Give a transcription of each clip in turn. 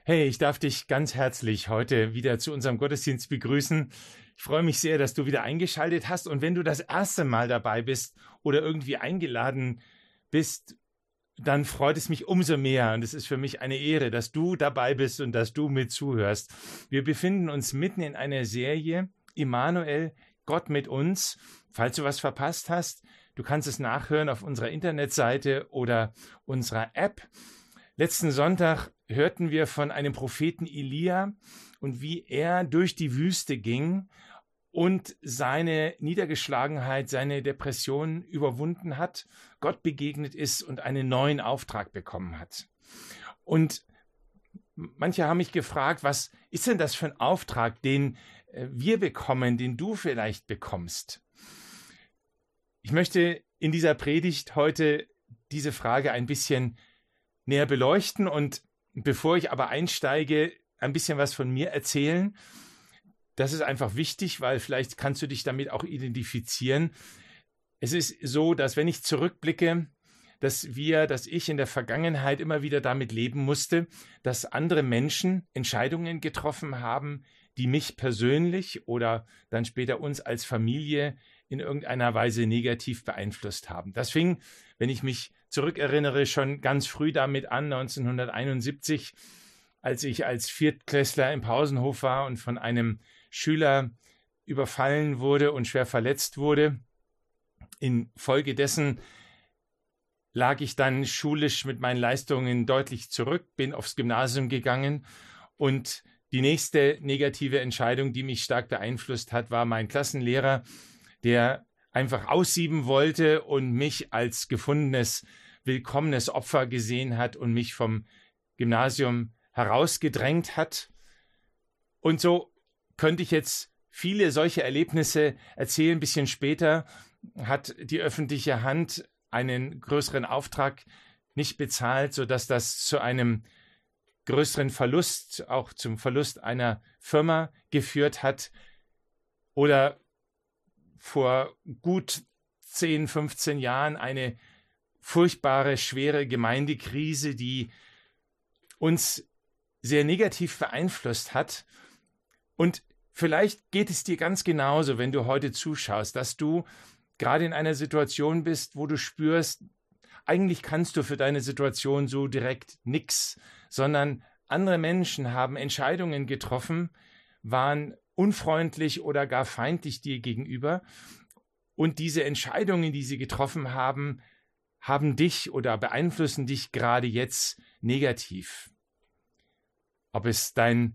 Hey, ich darf dich ganz herzlich heute wieder zu unserem Gottesdienst begrüßen. Ich freue mich sehr, dass du wieder eingeschaltet hast. Und wenn du das erste Mal dabei bist oder irgendwie eingeladen bist, dann freut es mich umso mehr. Und es ist für mich eine Ehre, dass du dabei bist und dass du mit zuhörst. Wir befinden uns mitten in einer Serie, Immanuel, Gott mit uns. Falls du was verpasst hast, du kannst es nachhören auf unserer Internetseite oder unserer App. Letzten Sonntag hörten wir von einem Propheten Elia und wie er durch die Wüste ging und seine Niedergeschlagenheit, seine Depression überwunden hat, Gott begegnet ist und einen neuen Auftrag bekommen hat. Und manche haben mich gefragt, was ist denn das für ein Auftrag, den wir bekommen, den du vielleicht bekommst? Ich möchte in dieser Predigt heute diese Frage ein bisschen näher beleuchten und bevor ich aber einsteige, ein bisschen was von mir erzählen. Das ist einfach wichtig, weil vielleicht kannst du dich damit auch identifizieren. Es ist so, dass wenn ich zurückblicke, dass ich in der Vergangenheit immer wieder damit leben musste, dass andere Menschen Entscheidungen getroffen haben, die mich persönlich oder dann später uns als Familie in irgendeiner Weise negativ beeinflusst haben. Das fing, wenn ich mich zurückerinnere, schon ganz früh damit an, 1971, als ich als Viertklässler im Pausenhof war und von einem Schüler überfallen wurde und schwer verletzt wurde. Infolgedessen lag ich dann schulisch mit meinen Leistungen deutlich zurück, bin aufs Gymnasium gegangen und die nächste negative Entscheidung, die mich stark beeinflusst hat, war mein Klassenlehrer, der einfach aussieben wollte und mich als gefundenes, willkommenes Opfer gesehen hat und mich vom Gymnasium herausgedrängt hat. Und so könnte ich jetzt viele solche Erlebnisse erzählen. Ein bisschen später hat die öffentliche Hand einen größeren Auftrag nicht bezahlt, sodass das zu einem größeren Verlust, auch zum Verlust einer Firma geführt hat. Oder vor gut 10, 15 Jahren eine furchtbare, schwere Gemeindekrise, die uns sehr negativ beeinflusst hat. Und vielleicht geht es dir ganz genauso, wenn du heute zuschaust, dass du gerade in einer Situation bist, wo du spürst, eigentlich kannst du für deine Situation so direkt nichts, sondern andere Menschen haben Entscheidungen getroffen, waren unfreundlich oder gar feindlich dir gegenüber. Und diese Entscheidungen, die sie getroffen haben, haben dich oder beeinflussen dich gerade jetzt negativ. Ob es deine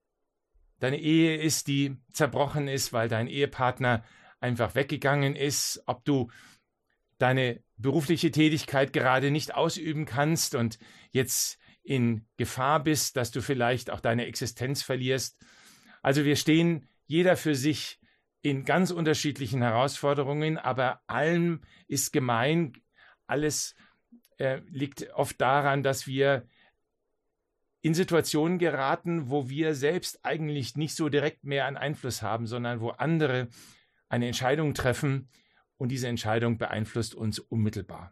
Ehe ist, die zerbrochen ist, weil dein Ehepartner einfach weggegangen ist, ob du deine berufliche Tätigkeit gerade nicht ausüben kannst und jetzt in Gefahr bist, dass du vielleicht auch deine Existenz verlierst. Also wir stehen jeder für sich in ganz unterschiedlichen Herausforderungen, aber allem ist gemein, alles liegt oft daran, dass wir in Situationen geraten, wo wir selbst eigentlich nicht so direkt mehr einen Einfluss haben, sondern wo andere eine Entscheidung treffen und diese Entscheidung beeinflusst uns unmittelbar.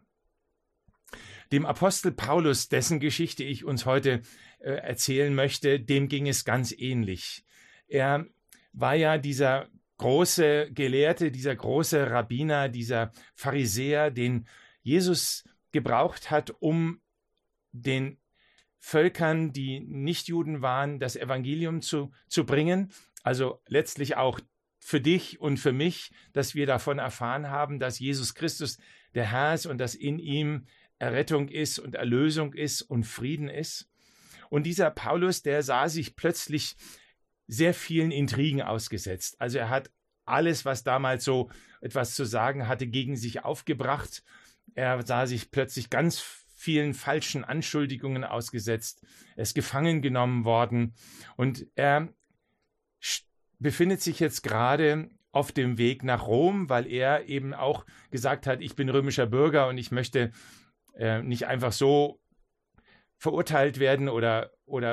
Dem Apostel Paulus, dessen Geschichte ich uns heute erzählen möchte, dem ging es ganz ähnlich. Er war ja dieser große Gelehrte, dieser große Rabbiner, dieser Pharisäer, den Jesus gebraucht hat, um den Völkern, die nicht Juden waren, das Evangelium zu bringen. Also letztlich auch für dich und für mich, dass wir davon erfahren haben, dass Jesus Christus der Herr ist und dass in ihm Errettung ist und Erlösung ist und Frieden ist. Und dieser Paulus, der sah sich plötzlich sehr vielen Intrigen ausgesetzt. Also er hat alles, was damals so etwas zu sagen hatte, gegen sich aufgebracht. Er sah sich plötzlich ganz vielen falschen Anschuldigungen ausgesetzt. Er ist gefangen genommen worden und er befindet sich jetzt gerade auf dem Weg nach Rom, weil er eben auch gesagt hat, ich bin römischer Bürger und ich möchte nicht einfach so verurteilt werden oder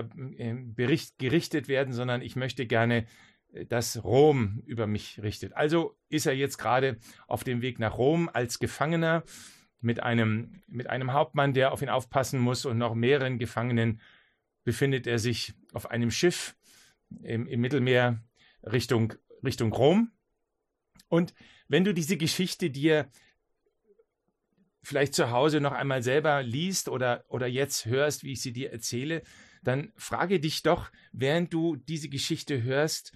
gerichtet werden, sondern ich möchte gerne, dass Rom über mich richtet. Also ist er jetzt gerade auf dem Weg nach Rom als Gefangener mit einem Hauptmann, der auf ihn aufpassen muss und noch mehreren Gefangenen. befindet er sich auf einem Schiff im Mittelmeer Richtung Rom. Und wenn du diese Geschichte dir vielleicht zu Hause noch einmal selber liest oder jetzt hörst, wie ich sie dir erzähle, dann frage dich doch, während du diese Geschichte hörst,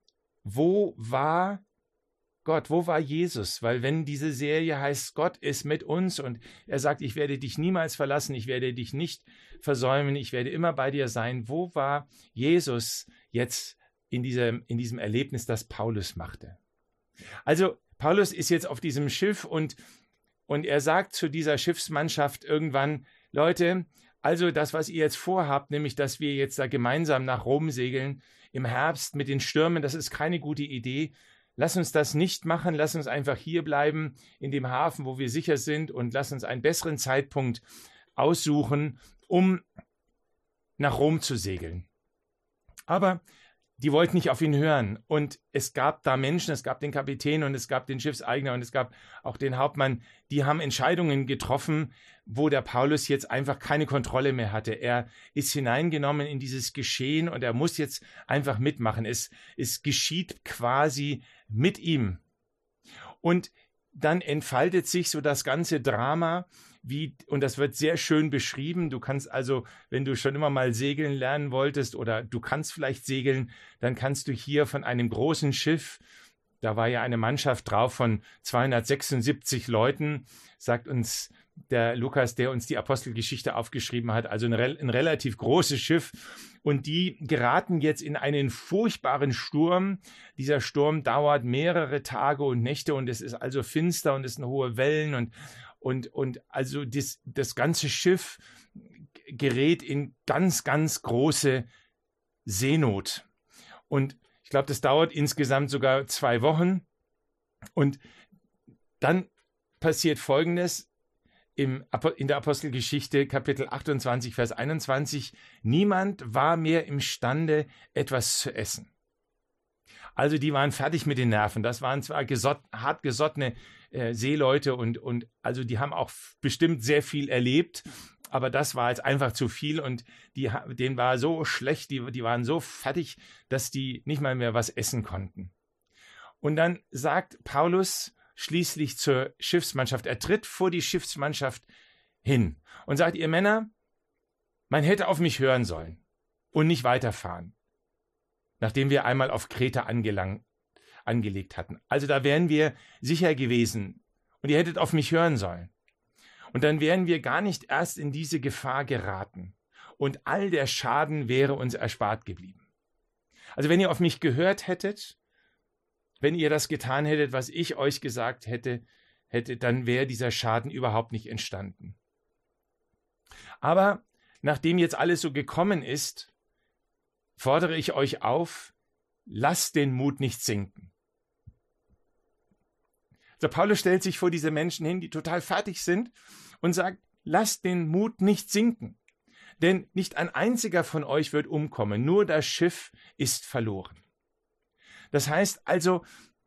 wo war Gott, wo war Jesus? Weil wenn diese Serie heißt, Gott ist mit uns und er sagt, ich werde dich niemals verlassen, ich werde dich nicht versäumen, ich werde immer bei dir sein, wo war Jesus jetzt in diesem Erlebnis, das Paulus machte? Also Paulus ist jetzt auf diesem Schiff und er sagt zu dieser Schiffsmannschaft irgendwann, Leute, also das, was ihr jetzt vorhabt, nämlich, dass wir jetzt da gemeinsam nach Rom segeln, im Herbst mit den Stürmen, das ist keine gute Idee. Lass uns das nicht machen, lass uns einfach hier bleiben in dem Hafen, wo wir sicher sind und lass uns einen besseren Zeitpunkt aussuchen, um nach Rom zu segeln. Aber die wollten nicht auf ihn hören und es gab da Menschen, es gab den Kapitän und es gab den Schiffseigner und es gab auch den Hauptmann, die haben Entscheidungen getroffen, wo der Paulus jetzt einfach keine Kontrolle mehr hatte. Er ist hineingenommen in dieses Geschehen und er muss jetzt einfach mitmachen. Es geschieht quasi mit ihm. Und dann entfaltet sich so das ganze Drama, und das wird sehr schön beschrieben. Du kannst also, wenn du schon immer mal segeln lernen wolltest oder du kannst vielleicht segeln, dann kannst du hier von einem großen Schiff, da war ja eine Mannschaft drauf von 276 Leuten, sagt uns der Lukas, der uns die Apostelgeschichte aufgeschrieben hat, also ein relativ großes Schiff. Und die geraten jetzt in einen furchtbaren Sturm. Dieser Sturm dauert mehrere Tage und Nächte und es ist also finster und es sind hohe Wellen und also das ganze Schiff gerät in ganz, ganz große Seenot. Und ich glaube, das dauert insgesamt sogar 2 Wochen. Und dann passiert Folgendes in der Apostelgeschichte, Kapitel 28, Vers 21. Niemand war mehr imstande, etwas zu essen. Also die waren fertig mit den Nerven. Das waren zwar hart gesottene Seeleute und also die haben auch bestimmt sehr viel erlebt, aber das war jetzt einfach zu viel und denen war so schlecht, die waren so fertig, dass die nicht mal mehr was essen konnten. Und dann sagt Paulus schließlich zur Schiffsmannschaft, er tritt vor die Schiffsmannschaft hin und sagt, ihr Männer, man hätte auf mich hören sollen und nicht weiterfahren, nachdem wir einmal auf Kreta angelegt hatten. Also da wären wir sicher gewesen und ihr hättet auf mich hören sollen. Und dann wären wir gar nicht erst in diese Gefahr geraten und all der Schaden wäre uns erspart geblieben. Also wenn ihr auf mich gehört hättet, wenn ihr das getan hättet, was ich euch gesagt hätte, dann wäre dieser Schaden überhaupt nicht entstanden. Aber nachdem jetzt alles so gekommen ist, fordere ich euch auf, lasst den Mut nicht sinken. Also Paulus stellt sich vor diese Menschen hin, die total fertig sind und sagt, lasst den Mut nicht sinken. Denn nicht ein einziger von euch wird umkommen, nur das Schiff ist verloren. Das heißt also,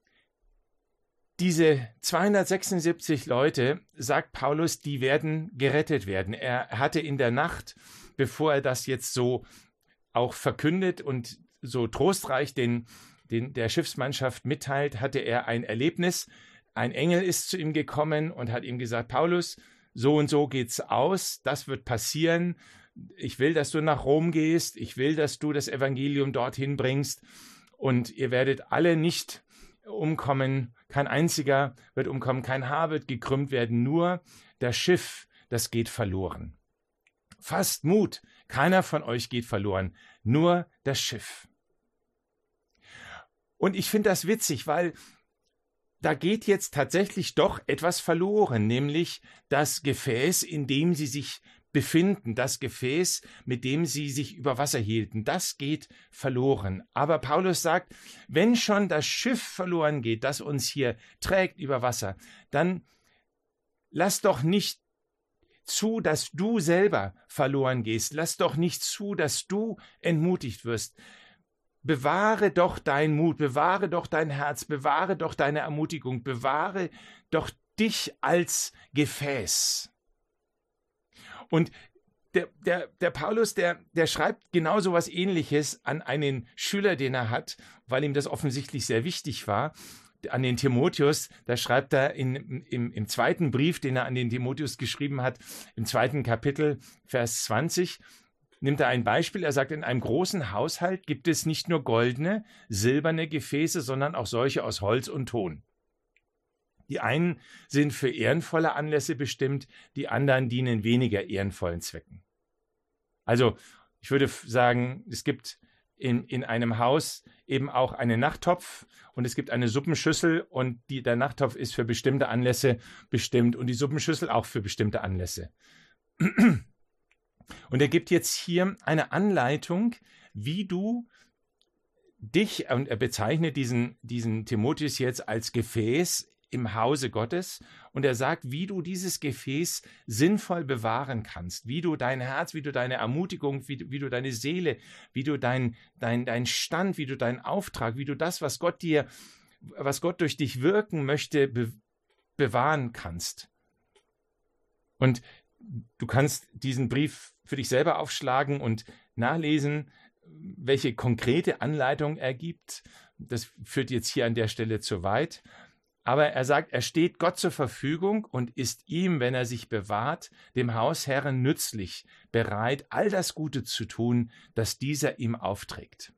diese 276 Leute, sagt Paulus, die werden gerettet werden. Er hatte in der Nacht, bevor er das jetzt so auch verkündet und so trostreich der Schiffsmannschaft mitteilt, hatte er ein Erlebnis. Ein Engel ist zu ihm gekommen und hat ihm gesagt, Paulus, so und so geht's aus, das wird passieren. Ich will, dass du nach Rom gehst, ich will, dass du das Evangelium dorthin bringst und ihr werdet alle nicht umkommen, kein einziger wird umkommen, kein Haar wird gekrümmt werden, nur das Schiff, das geht verloren. Fasst Mut, keiner von euch geht verloren, nur das Schiff. Und ich finde das witzig, weil da geht jetzt tatsächlich doch etwas verloren, nämlich das Gefäß, in dem sie sich befinden, das Gefäß, mit dem sie sich über Wasser hielten, das geht verloren. Aber Paulus sagt, wenn schon das Schiff verloren geht, das uns hier trägt über Wasser, dann lass doch nicht zu, dass du selber verloren gehst. Lass doch nicht zu, dass du entmutigt wirst. Bewahre doch deinen Mut, bewahre doch dein Herz, bewahre doch deine Ermutigung, bewahre doch dich als Gefäß. Und der Paulus, der schreibt genau so was Ähnliches an einen Schüler, den er hat, weil ihm das offensichtlich sehr wichtig war, an den Timotheus. Da schreibt er im zweiten Brief, den er an den Timotheus geschrieben hat, im 2. Kapitel, Vers 20, nimmt er ein Beispiel. Er sagt, in einem großen Haushalt gibt es nicht nur goldene, silberne Gefäße, sondern auch solche aus Holz und Ton. Die einen sind für ehrenvolle Anlässe bestimmt, die anderen dienen weniger ehrenvollen Zwecken. Also, ich würde sagen, es gibt in einem Haus eben auch einen Nachttopf und es gibt eine Suppenschüssel und der Nachttopf ist für bestimmte Anlässe bestimmt und die Suppenschüssel auch für bestimmte Anlässe. Und er gibt jetzt hier eine Anleitung, wie du dich, und er bezeichnet diesen Timotheus jetzt als Gefäß im Hause Gottes, und er sagt, wie du dieses Gefäß sinnvoll bewahren kannst, wie du dein Herz, wie du deine Ermutigung, wie du deine Seele, wie du dein Stand, wie du deinen Auftrag, wie du das, was Gott durch dich wirken möchte, bewahren kannst. Und du kannst diesen Brief für dich selber aufschlagen und nachlesen, welche konkrete Anleitung er gibt. Das führt jetzt hier an der Stelle zu weit. Aber er sagt, er steht Gott zur Verfügung und ist ihm, wenn er sich bewahrt, dem Hausherrn nützlich, bereit, all das Gute zu tun, das dieser ihm aufträgt.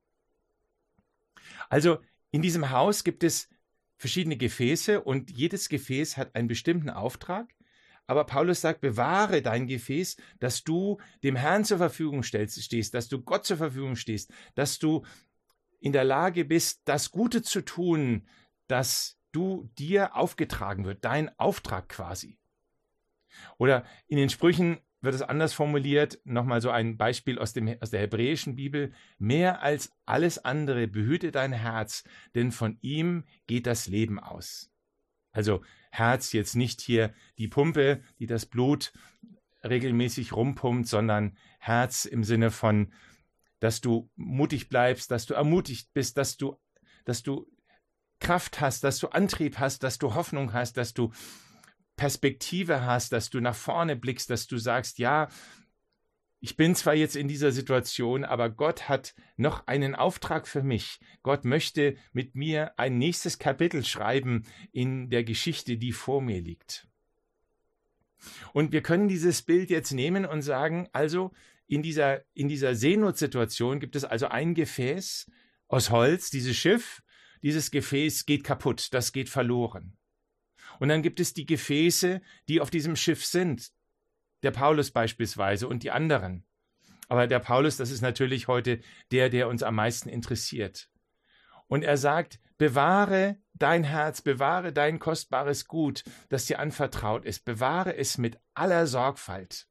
Also in diesem Haus gibt es verschiedene Gefäße und jedes Gefäß hat einen bestimmten Auftrag. Aber Paulus sagt, bewahre dein Gefäß, dass du dem Herrn zur Verfügung stehst, dass du Gott zur Verfügung stehst, dass du in der Lage bist, das Gute zu tun, das dir aufgetragen wird, dein Auftrag quasi. Oder in den Sprüchen wird es anders formuliert, nochmal so ein Beispiel aus der hebräischen Bibel: Mehr als alles andere behüte dein Herz, denn von ihm geht das Leben aus. Also Herz jetzt nicht hier die Pumpe, die das Blut regelmäßig rumpumpt, sondern Herz im Sinne von, dass du mutig bleibst, dass du ermutigt bist, dass du Kraft hast, dass du Antrieb hast, dass du Hoffnung hast, dass du Perspektive hast, dass du nach vorne blickst, dass du sagst, ja, ich bin zwar jetzt in dieser Situation, aber Gott hat noch einen Auftrag für mich. Gott möchte mit mir ein nächstes Kapitel schreiben in der Geschichte, die vor mir liegt. Und wir können dieses Bild jetzt nehmen und sagen, also in dieser Seenotsituation gibt es also ein Gefäß aus Holz, dieses Schiff. Dieses Gefäß geht kaputt, das geht verloren. Und dann gibt es die Gefäße, die auf diesem Schiff sind. Der Paulus beispielsweise und die anderen. Aber der Paulus, das ist natürlich heute der uns am meisten interessiert. Und er sagt, bewahre dein Herz, bewahre dein kostbares Gut, das dir anvertraut ist. Bewahre es mit aller Sorgfalt.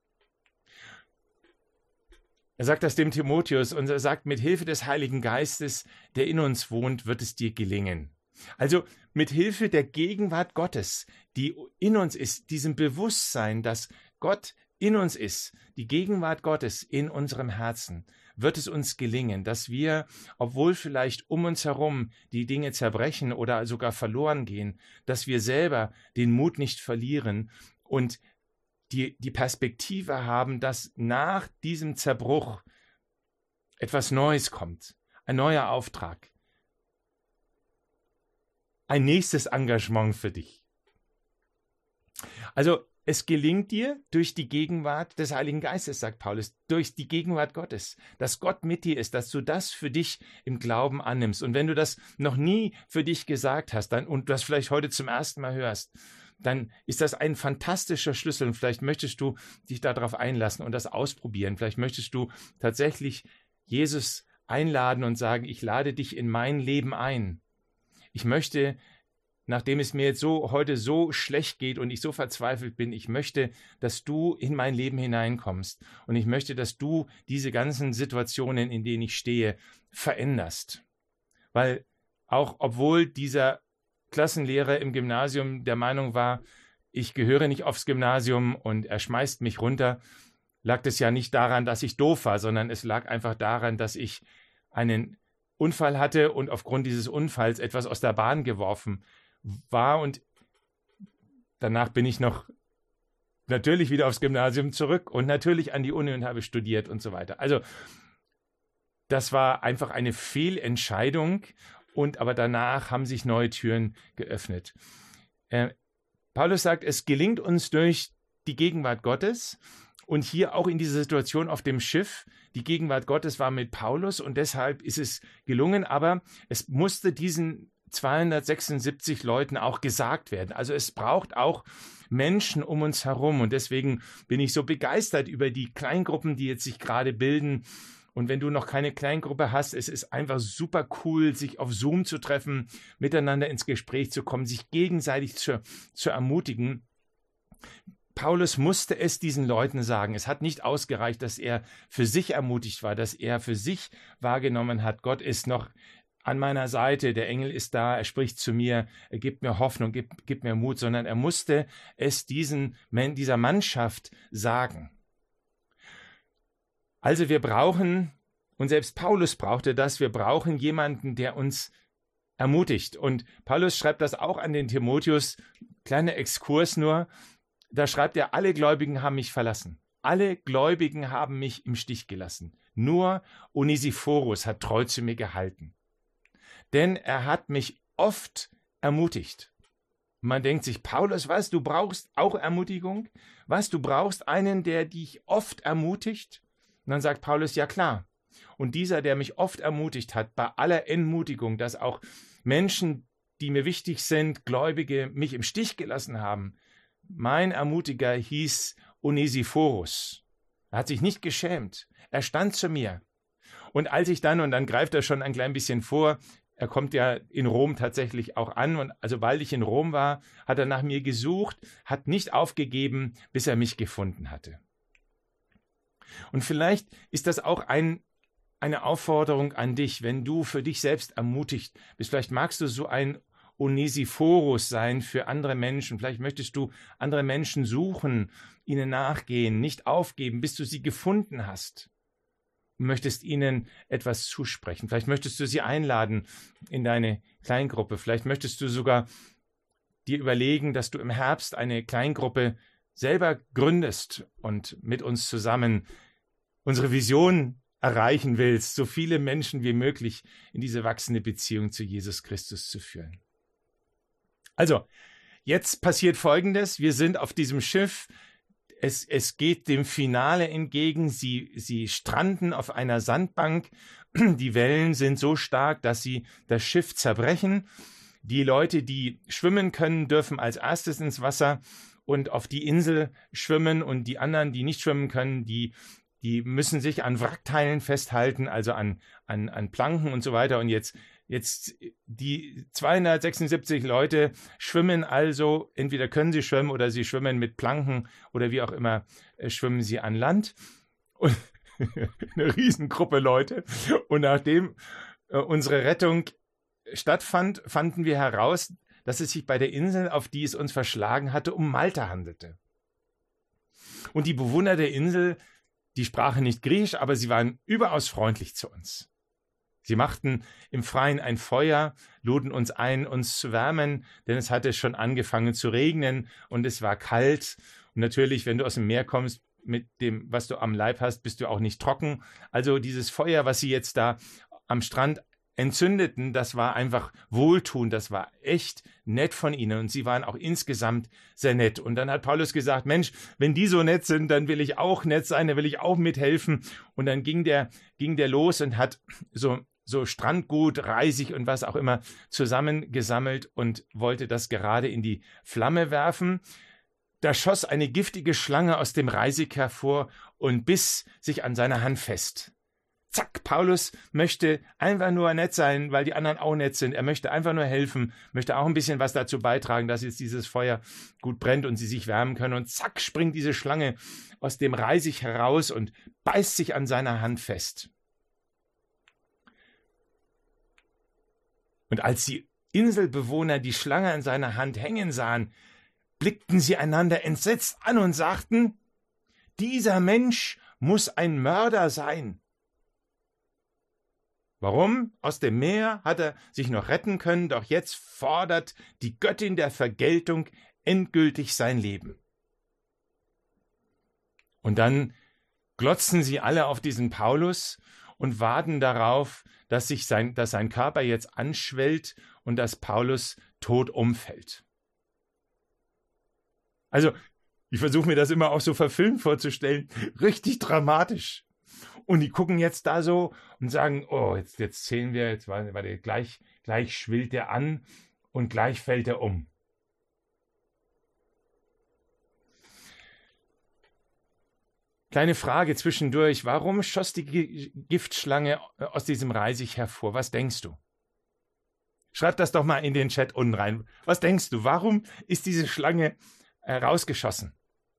Er sagt das dem Timotheus und er sagt, mit Hilfe des Heiligen Geistes, der in uns wohnt, wird es dir gelingen. Also mit Hilfe der Gegenwart Gottes, die in uns ist, diesem Bewusstsein, dass Gott in uns ist, die Gegenwart Gottes in unserem Herzen, wird es uns gelingen, dass wir, obwohl vielleicht um uns herum die Dinge zerbrechen oder sogar verloren gehen, dass wir selber den Mut nicht verlieren und die Perspektive haben, dass nach diesem Zerbruch etwas Neues kommt, ein neuer Auftrag, ein nächstes Engagement für dich. Also es gelingt dir durch die Gegenwart des Heiligen Geistes, sagt Paulus, durch die Gegenwart Gottes, dass Gott mit dir ist, dass du das für dich im Glauben annimmst. Und wenn du das noch nie für dich gesagt hast und das vielleicht heute zum ersten Mal hörst, dann ist das ein fantastischer Schlüssel und vielleicht möchtest du dich darauf einlassen und das ausprobieren. Vielleicht möchtest du tatsächlich Jesus einladen und sagen, ich lade dich in mein Leben ein. Ich möchte, nachdem es mir jetzt heute so schlecht geht und ich so verzweifelt bin, ich möchte, dass du in mein Leben hineinkommst und ich möchte, dass du diese ganzen Situationen, in denen ich stehe, veränderst. Weil auch obwohl dieser Klassenlehrer im Gymnasium der Meinung war, ich gehöre nicht aufs Gymnasium und er schmeißt mich runter, lag es ja nicht daran, dass ich doof war, sondern es lag einfach daran, dass ich einen Unfall hatte und aufgrund dieses Unfalls etwas aus der Bahn geworfen war und danach bin ich noch natürlich wieder aufs Gymnasium zurück und natürlich an die Uni und habe studiert und so weiter. Also das war einfach eine Fehlentscheidung aber danach haben sich neue Türen geöffnet. Paulus sagt, es gelingt uns durch die Gegenwart Gottes und hier auch in dieser Situation auf dem Schiff. Die Gegenwart Gottes war mit Paulus und deshalb ist es gelungen, aber es musste diesen 276 Leuten auch gesagt werden. Also es braucht auch Menschen um uns herum und deswegen bin ich so begeistert über die Kleingruppen, die jetzt sich gerade bilden. Und wenn du noch keine Kleingruppe hast, es ist einfach super cool, sich auf Zoom zu treffen, miteinander ins Gespräch zu kommen, sich gegenseitig zu ermutigen. Paulus musste es diesen Leuten sagen. Es hat nicht ausgereicht, dass er für sich ermutigt war, dass er für sich wahrgenommen hat, Gott ist noch an meiner Seite, der Engel ist da, er spricht zu mir, er gibt mir Hoffnung, gibt mir Mut, sondern er musste es dieser Mannschaft sagen. Also wir brauchen, und selbst Paulus brauchte das, wir brauchen jemanden, der uns ermutigt. Und Paulus schreibt das auch an den Timotheus, kleiner Exkurs nur, da schreibt er, alle Gläubigen haben mich verlassen. Alle Gläubigen haben mich im Stich gelassen. Nur Onesiphorus hat treu zu mir gehalten. Denn er hat mich oft ermutigt. Man denkt sich, Paulus, was, du brauchst auch Ermutigung? Was, du brauchst einen, der dich oft ermutigt? Und dann sagt Paulus, ja klar. Und dieser, der mich oft ermutigt hat, bei aller Entmutigung, dass auch Menschen, die mir wichtig sind, Gläubige, mich im Stich gelassen haben, mein Ermutiger hieß Onesiphorus. Er hat sich nicht geschämt. Er stand zu mir. Und als ich dann, und dann greift er schon ein klein bisschen vor, er kommt ja in Rom tatsächlich auch an, und also weil ich in Rom war, hat er nach mir gesucht, hat nicht aufgegeben, bis er mich gefunden hatte. Und vielleicht ist das auch eine Aufforderung an dich, wenn du für dich selbst ermutigt bist. Vielleicht magst du so ein Onesiphorus sein für andere Menschen. Vielleicht möchtest du andere Menschen suchen, ihnen nachgehen, nicht aufgeben, bis du sie gefunden hast. Und möchtest ihnen etwas zusprechen. Vielleicht möchtest du sie einladen in deine Kleingruppe. Vielleicht möchtest du sogar dir überlegen, dass du im Herbst eine Kleingruppe selber gründest und mit uns zusammen unsere Vision erreichen willst, so viele Menschen wie möglich in diese wachsende Beziehung zu Jesus Christus zu führen. Also, jetzt passiert Folgendes. Wir sind auf diesem Schiff. Es geht dem Finale entgegen. Sie stranden auf einer Sandbank. Die Wellen sind so stark, dass sie das Schiff zerbrechen. Die Leute, die schwimmen können, dürfen als erstes ins Wasser und auf die Insel schwimmen. Und die anderen, die nicht schwimmen können, die müssen sich an Wrackteilen festhalten, also an Planken und so weiter. Und jetzt die 276 Leute schwimmen also, entweder können sie schwimmen oder sie schwimmen mit Planken oder wie auch immer, schwimmen sie an Land. Und eine Riesengruppe Leute. Und nachdem unsere Rettung stattfand, fanden wir heraus, dass es sich bei der Insel, auf die es uns verschlagen hatte, um Malta handelte. Und die Bewohner der Insel, die sprachen nicht Griechisch, aber sie waren überaus freundlich zu uns. Sie machten im Freien ein Feuer, luden uns ein, uns zu wärmen, denn es hatte schon angefangen zu regnen und es war kalt. Und natürlich, wenn du aus dem Meer kommst, mit dem, was du am Leib hast, bist du auch nicht trocken. Also dieses Feuer, was sie jetzt da am Strand entzündeten, das war einfach wohltuend, das war echt nett von ihnen und sie waren auch insgesamt sehr nett. Und dann hat Paulus gesagt, Mensch, wenn die so nett sind, dann will ich auch nett sein, dann will ich auch mithelfen. Und dann ging der los und hat so Strandgut, Reisig und was auch immer zusammengesammelt und wollte das gerade in die Flamme werfen. Da schoss eine giftige Schlange aus dem Reisig hervor und biss sich an seiner Hand fest. Zack, Paulus möchte einfach nur nett sein, weil die anderen auch nett sind. Er möchte einfach nur helfen, möchte auch ein bisschen was dazu beitragen, dass jetzt dieses Feuer gut brennt und sie sich wärmen können. Und zack, springt diese Schlange aus dem Reisig heraus und beißt sich an seiner Hand fest. Und als die Inselbewohner die Schlange an seiner Hand hängen sahen, blickten sie einander entsetzt an und sagten, dieser Mensch muss ein Mörder sein. Warum? Aus dem Meer hat er sich noch retten können, doch jetzt fordert die Göttin der Vergeltung endgültig sein Leben. Und dann glotzen sie alle auf diesen Paulus und warten darauf, dass sein Körper jetzt anschwellt und dass Paulus tot umfällt. Also, ich versuche mir das immer auch so verfilmt vorzustellen, richtig dramatisch. Und die gucken jetzt da so und sagen, oh, jetzt zählen wir, gleich schwillt er an und gleich fällt er um. Kleine Frage zwischendurch, warum schoss die Giftschlange aus diesem Reisig hervor? Was denkst du? Schreib das doch mal in den Chat unten rein. Was denkst du, warum ist diese Schlange rausgeschossen?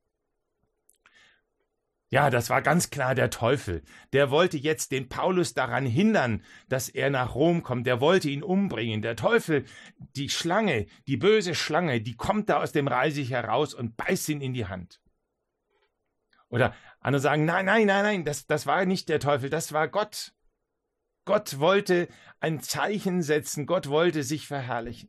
Ja, das war ganz klar der Teufel. Der wollte jetzt den Paulus daran hindern, dass er nach Rom kommt. Der wollte ihn umbringen. Der Teufel, die Schlange, die böse Schlange, die kommt da aus dem Reisig heraus und beißt ihn in die Hand. Oder andere sagen, nein, das war nicht der Teufel, das war Gott. Gott wollte ein Zeichen setzen, Gott wollte sich verherrlichen.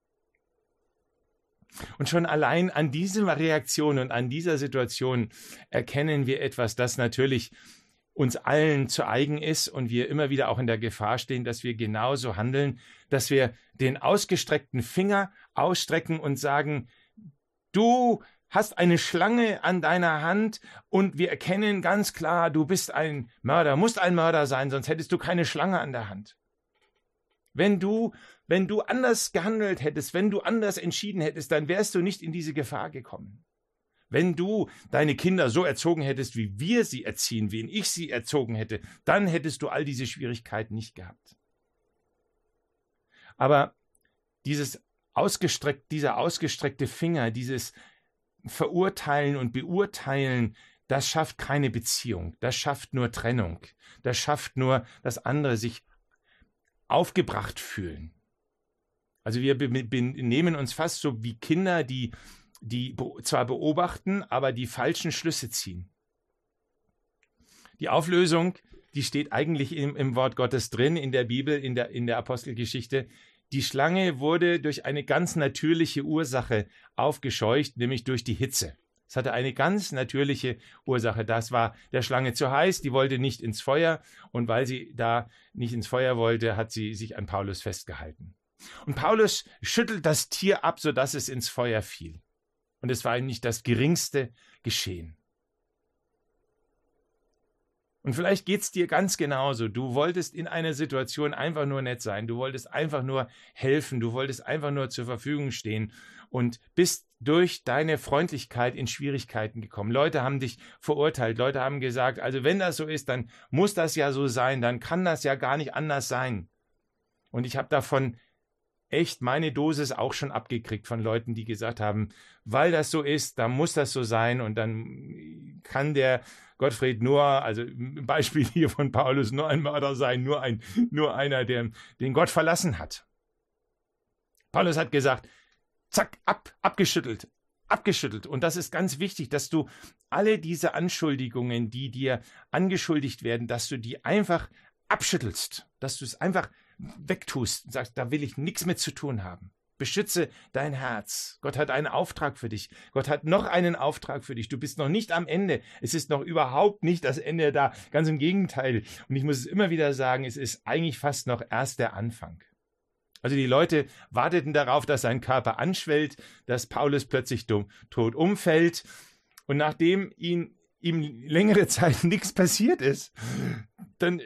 Und schon allein an dieser Reaktion und an dieser Situation erkennen wir etwas, das natürlich uns allen zu eigen ist und wir immer wieder auch in der Gefahr stehen, dass wir genauso handeln, dass wir den ausgestreckten Finger ausstrecken und sagen, du hast eine Schlange an deiner Hand und wir erkennen ganz klar, du bist ein Mörder, musst ein Mörder sein, sonst hättest du keine Schlange an der Hand. Wenn du anders gehandelt hättest, wenn du anders entschieden hättest, dann wärst du nicht in diese Gefahr gekommen. Wenn du deine Kinder so erzogen hättest, wie wir sie erziehen, wie ich sie erzogen hätte, dann hättest du all diese Schwierigkeiten nicht gehabt. Aber dieser ausgestreckte Finger, dieses Verurteilen und Beurteilen, das schafft keine Beziehung, das schafft nur Trennung, das schafft nur, dass andere sich aufgebracht fühlen. Also wir benehmen uns fast so wie Kinder, die zwar beobachten, aber die falschen Schlüsse ziehen. Die Auflösung, die steht eigentlich im Wort Gottes drin, in der Bibel, in der Apostelgeschichte. Die Schlange wurde durch eine ganz natürliche Ursache aufgescheucht, nämlich durch die Hitze. Es hatte eine ganz natürliche Ursache. Das war der Schlange zu heiß, die wollte nicht ins Feuer und weil sie da nicht ins Feuer wollte, hat sie sich an Paulus festgehalten. Und Paulus schüttelt das Tier ab, sodass es ins Feuer fiel. Und es war ihm nicht das geringste geschehen. Und vielleicht geht's dir ganz genauso. Du wolltest in einer Situation einfach nur nett sein. Du wolltest einfach nur helfen. Du wolltest einfach nur zur Verfügung stehen und bist durch deine Freundlichkeit in Schwierigkeiten gekommen. Leute haben dich verurteilt. Leute haben gesagt, also wenn das so ist, dann muss das ja so sein. Dann kann das ja gar nicht anders sein. Und ich habe davon echt meine Dosis auch schon abgekriegt von Leuten, die gesagt haben, weil das so ist, dann muss das so sein und dann kann der Gottfried nur, also im Beispiel hier von Paulus, nur ein Mörder sein, nur einer, der den Gott verlassen hat. Paulus hat gesagt, zack, abgeschüttelt. Und das ist ganz wichtig, dass du alle diese Anschuldigungen, die dir angeschuldigt werden, dass du die einfach abschüttelst, dass du es einfach wegtust und sagst, da will ich nichts mit zu tun haben. Beschütze dein Herz. Gott hat einen Auftrag für dich. Gott hat noch einen Auftrag für dich. Du bist noch nicht am Ende. Es ist noch überhaupt nicht das Ende da. Ganz im Gegenteil. Und ich muss es immer wieder sagen, es ist eigentlich fast noch erst der Anfang. Also die Leute warteten darauf, dass sein Körper anschwellt, dass Paulus plötzlich tot umfällt. Und nachdem ihm längere Zeit nichts passiert ist, dann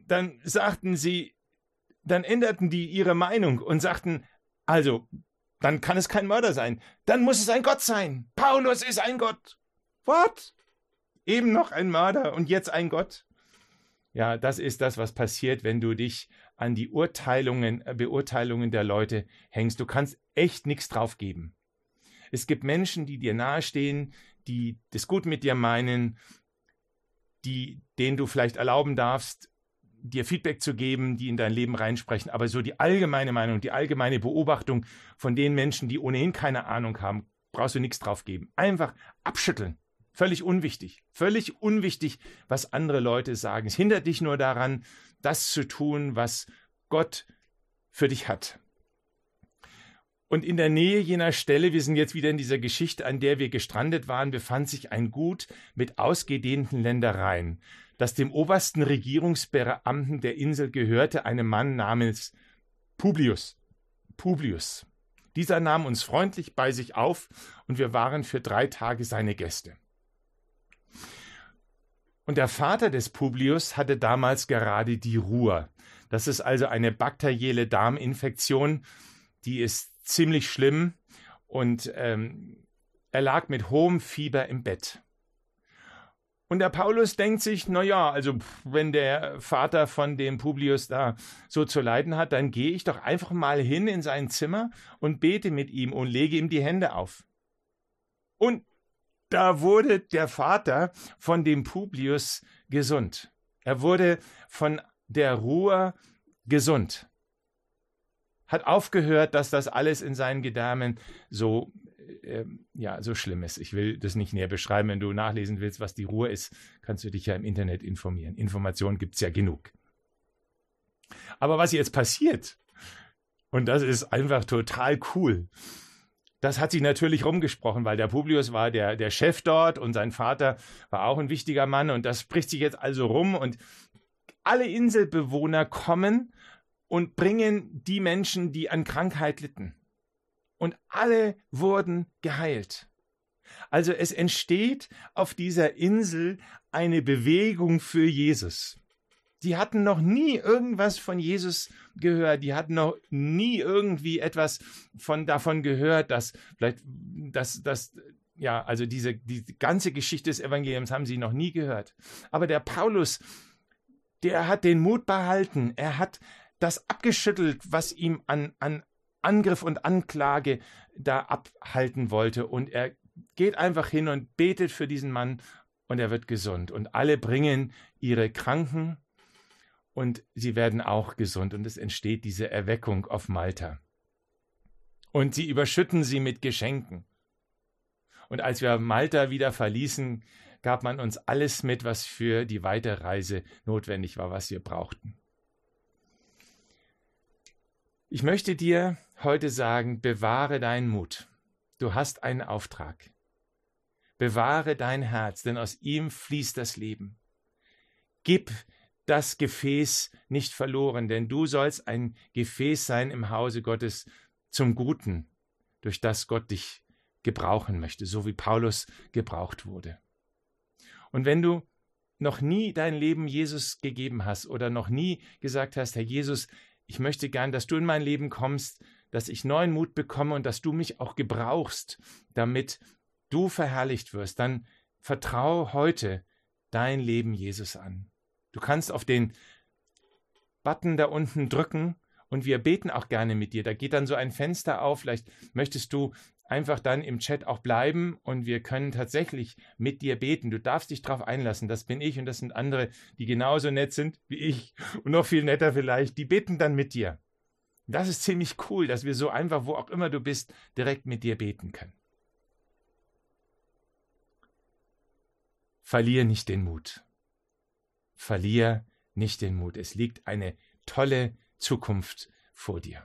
änderten die ihre Meinung und sagten, also, dann kann es kein Mörder sein. Dann muss es ein Gott sein. Paulus ist ein Gott. What? Eben noch ein Mörder und jetzt ein Gott? Ja, das ist das, was passiert, wenn du dich an die Beurteilungen der Leute hängst. Du kannst echt nichts drauf geben. Es gibt Menschen, die dir nahestehen, die das gut mit dir meinen, denen du vielleicht erlauben darfst, dir Feedback zu geben, die in dein Leben reinsprechen, aber so die allgemeine Meinung, die allgemeine Beobachtung von den Menschen, die ohnehin keine Ahnung haben, brauchst du nichts drauf geben. Einfach abschütteln. Völlig unwichtig, was andere Leute sagen. Es hindert dich nur daran, das zu tun, was Gott für dich hat. Und in der Nähe jener Stelle, wir sind jetzt wieder in dieser Geschichte, an der wir gestrandet waren, befand sich ein Gut mit ausgedehnten Ländereien, das dem obersten Regierungsbeamten der Insel gehörte, einem Mann namens Publius. Dieser nahm uns freundlich bei sich auf und wir waren für 3 Tage seine Gäste. Und der Vater des Publius hatte damals gerade die Ruhr. Das ist also eine bakterielle Darminfektion, die ist ziemlich schlimm und er lag mit hohem Fieber im Bett. Und der Paulus denkt sich, naja, also wenn der Vater von dem Publius da so zu leiden hat, dann gehe ich doch einfach mal hin in sein Zimmer und bete mit ihm und lege ihm die Hände auf. Und da wurde der Vater von dem Publius gesund. Er wurde von der Ruhr gesund. Hat aufgehört, dass das alles in seinen Gedärmen so schlimm ist. Ich will das nicht näher beschreiben. Wenn du nachlesen willst, was die Ruhr ist, kannst du dich ja im Internet informieren. Informationen gibt es ja genug. Aber was jetzt passiert, und das ist einfach total cool, das hat sich natürlich rumgesprochen, weil der Publius war der Chef dort und sein Vater war auch ein wichtiger Mann und das spricht sich jetzt also rum und alle Inselbewohner kommen und bringen die Menschen, die an Krankheit litten. Und alle wurden geheilt. Also es entsteht auf dieser Insel eine Bewegung für Jesus. Die hatten noch nie irgendwas von Jesus gehört. Die hatten noch nie irgendwie etwas davon gehört, dass vielleicht, die ganze Geschichte des Evangeliums haben sie noch nie gehört. Aber der Paulus, der hat den Mut behalten. Er hat das abgeschüttelt, was ihm an Angriff und Anklage da abhalten wollte. Und er geht einfach hin und betet für diesen Mann und er wird gesund. Und alle bringen ihre Kranken und sie werden auch gesund. Und es entsteht diese Erweckung auf Malta. Und sie überschütten sie mit Geschenken. Und als wir Malta wieder verließen, gab man uns alles mit, was für die Weiterreise notwendig war, was wir brauchten. Ich möchte dir heute sagen, bewahre deinen Mut. Du hast einen Auftrag. Bewahre dein Herz, denn aus ihm fließt das Leben. Gib das Gefäß nicht verloren, denn du sollst ein Gefäß sein im Hause Gottes zum Guten, durch das Gott dich gebrauchen möchte, so wie Paulus gebraucht wurde. Und wenn du noch nie dein Leben Jesus gegeben hast oder noch nie gesagt hast, Herr Jesus, ich möchte gern, dass du in mein Leben kommst, dass ich neuen Mut bekomme und dass du mich auch gebrauchst, damit du verherrlicht wirst, dann vertraue heute dein Leben Jesus an. Du kannst auf den Button da unten drücken und wir beten auch gerne mit dir. Da geht dann so ein Fenster auf, vielleicht möchtest du einfach dann im Chat auch bleiben und wir können tatsächlich mit dir beten. Du darfst dich darauf einlassen, das bin ich und das sind andere, die genauso nett sind wie ich und noch viel netter vielleicht, die beten dann mit dir. Das ist ziemlich cool, dass wir so einfach, wo auch immer du bist, direkt mit dir beten können. Verlier nicht den Mut. Verlier nicht den Mut. Es liegt eine tolle Zukunft vor dir.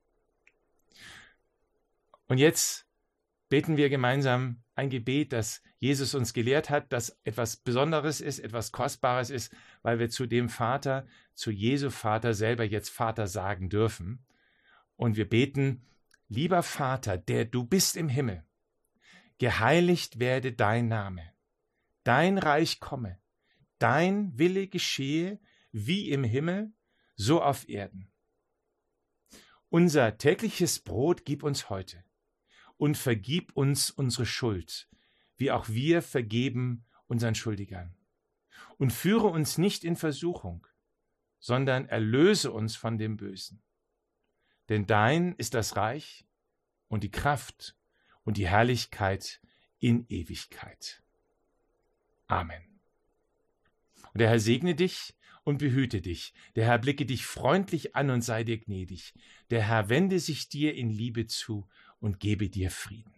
Und jetzt beten wir gemeinsam ein Gebet, das Jesus uns gelehrt hat, das etwas Besonderes ist, etwas Kostbares ist, weil wir zu dem Vater, zu Jesu Vater selber jetzt Vater sagen dürfen. Und wir beten, lieber Vater, der du bist im Himmel, geheiligt werde dein Name, dein Reich komme, dein Wille geschehe, wie im Himmel, so auf Erden. Unser tägliches Brot gib uns heute und vergib uns unsere Schuld, wie auch wir vergeben unseren Schuldigern. Und führe uns nicht in Versuchung, sondern erlöse uns von dem Bösen. Denn dein ist das Reich und die Kraft und die Herrlichkeit in Ewigkeit. Amen. Und der Herr segne dich und behüte dich. Der Herr blicke dich freundlich an und sei dir gnädig. Der Herr wende sich dir in Liebe zu und gebe dir Frieden.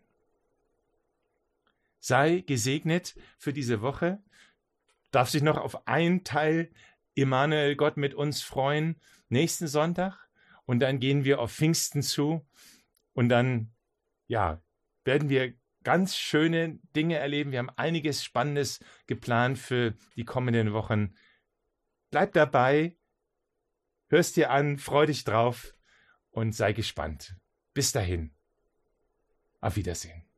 Sei gesegnet für diese Woche. Darf sich noch auf einen Teil Immanuel Gott mit uns freuen, nächsten Sonntag. Und dann gehen wir auf Pfingsten zu. Und dann, ja, werden wir ganz schöne Dinge erleben. Wir haben einiges Spannendes geplant für die kommenden Wochen. Bleib dabei, hörst dir an, freu dich drauf und sei gespannt. Bis dahin. Auf Wiedersehen.